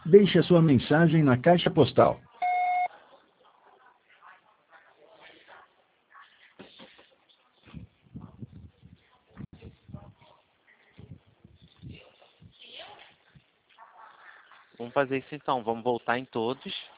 Deixe a sua mensagem na caixa postal. Vamos fazer isso então. Vamos voltar em todos.